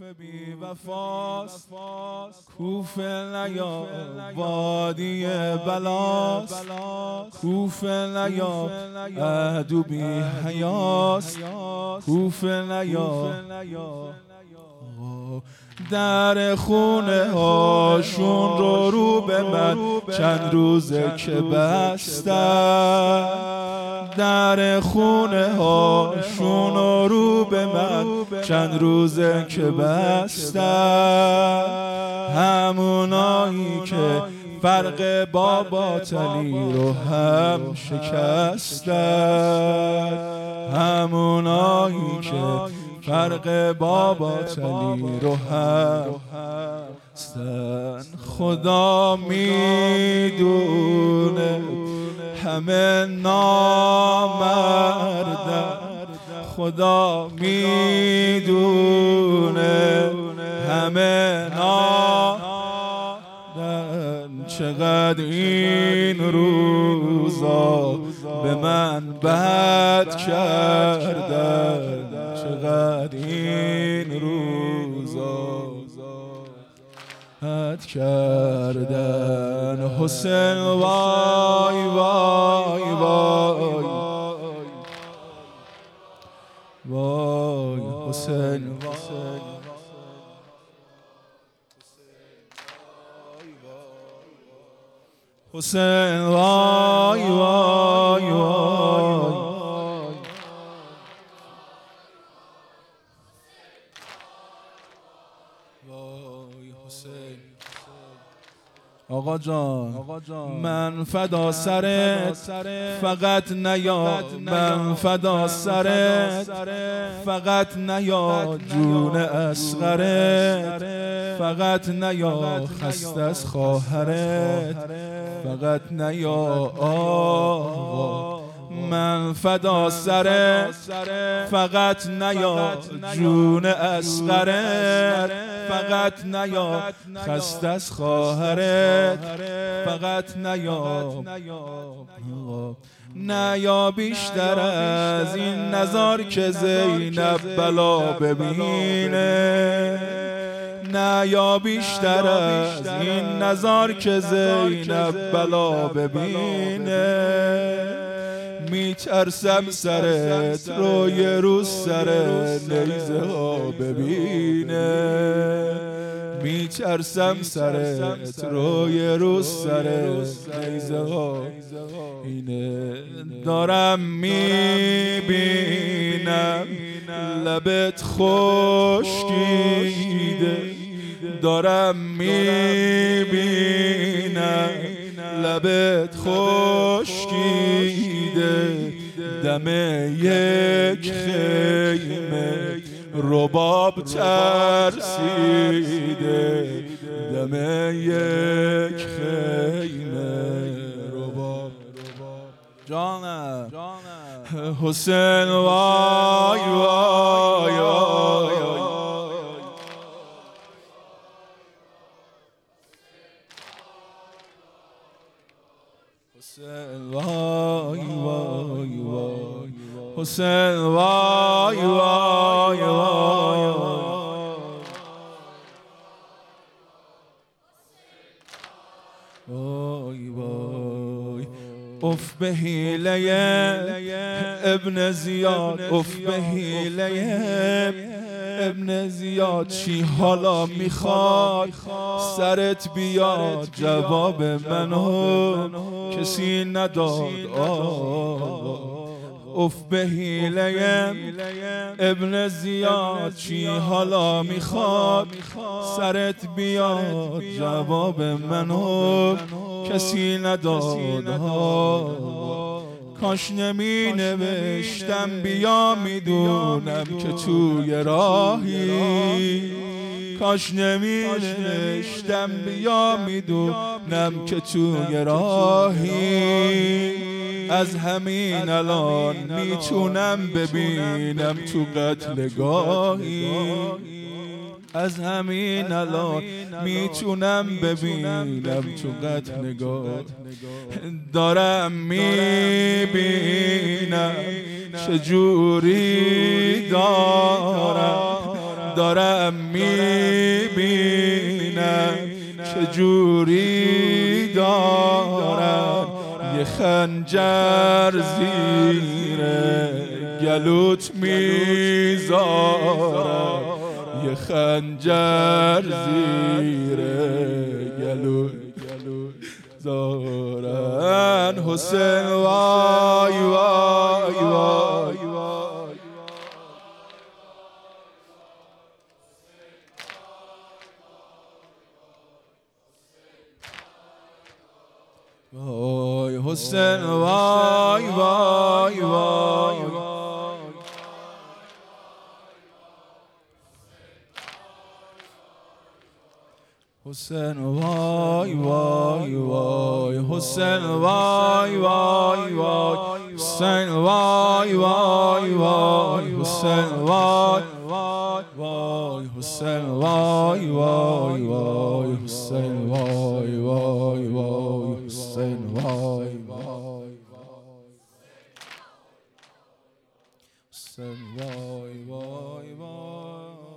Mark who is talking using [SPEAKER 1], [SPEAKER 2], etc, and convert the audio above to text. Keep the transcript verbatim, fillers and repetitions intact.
[SPEAKER 1] بی وفاست، کوفه نیا وادی بلاست، کوفه نیا عدو بی حیاست، کوفه نیا در خونه هاشون رو رو به من چند روزه که بستن، در خونه هاشون رو رو به من چند روزه که بستن، همونایی که فرق با باطلی رو هم شکستن، همونایی که فرق با باطلی رو هم شکستن. خدا میدونه همه نامردن، خدا میدونه همه نامردن، چقدر این روزا به من بد کردن، چقدر این روزا بد کردن. حسین وای وای وای وای حسین حسین وای وای وای آقا جان من فدا سرت فقط نیا، من فدا سرت فقت نیا، جون اصغرت فقط نیا، خسته از خواهرت فقط نیا. آقا من فدا سرت فقط نیا، جون اصغرت فقط نیا، خسته از خواهرت فقط نیا. نیا بیشتر از این نظر که زینب بلا ببینه، نیا بیشتر از این نظر که زینب بلا ببینه، میترسم سرت روی رو سر نیزه ها ببینه، میترسم سرت روی رو سر نیزه ها اینه. دارم میبینم لبت خشکیده، دارم میبینم لبت خشکیده، دم یک خیمه رباب ترسیده، دم یک خیمه رباب. جانم حسین وای وای وای حسین وای وای وای حسین وای وای وای وای وای. اف به حیله ابن زیاد، اف به حیله ابن زیاد، چی حالا میخواد سرت بیاد؟ جواب منو کسی نداد. آه اف به حیله ابن زیاد، چی حالا میخواد سرت بیاد؟ جواب منو کسی نداد. کاش نمی نوشتم بیا میدونم که توی راهی، کاش نمی نوشتم بیا میدونم که توی راهی، از همین الان میتونم ببینم تو قتلگاهی، از همین الان میتونم ببینم تو قتلگاه. دارم میبینم چجوری دارم دارم میبینم چجوری دارن یه خنجر زیر گلوت میذارن، یه خنجر زیر گلوت زارن. حسین وای وای وای وای حسین وای وای وای حسین وای وای وای حسین وای وای وای حسین وای وای وای حسین وای وای وای حسین وای وای وای حسین وای وای وای حسین وای وای حسین وای وای وای